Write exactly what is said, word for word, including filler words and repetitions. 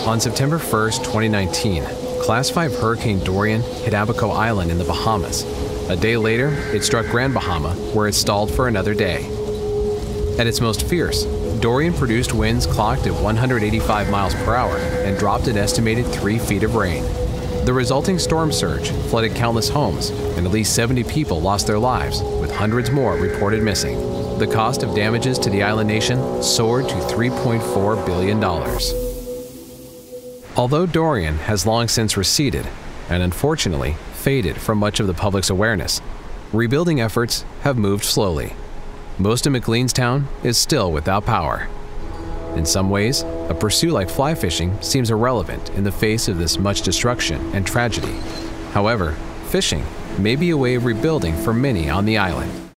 On September first, twenty nineteen, Class five Hurricane Dorian hit Abaco Island in the Bahamas. A day later, it struck Grand Bahama, where it stalled for another day. At its most fierce, Dorian produced winds clocked at one hundred eighty-five miles per hour and dropped an estimated three feet of rain. The resulting storm surge flooded countless homes, and at least seventy people lost their lives, with hundreds more reported missing. The cost of damages to the island nation soared to three point four billion dollars. Although Dorian has long since receded, and unfortunately faded from much of the public's awareness, rebuilding efforts have moved slowly. Most of McLeanstown is still without power. In some ways, a pursuit like fly fishing seems irrelevant in the face of this much destruction and tragedy. However, fishing may be a way of rebuilding for many on the island.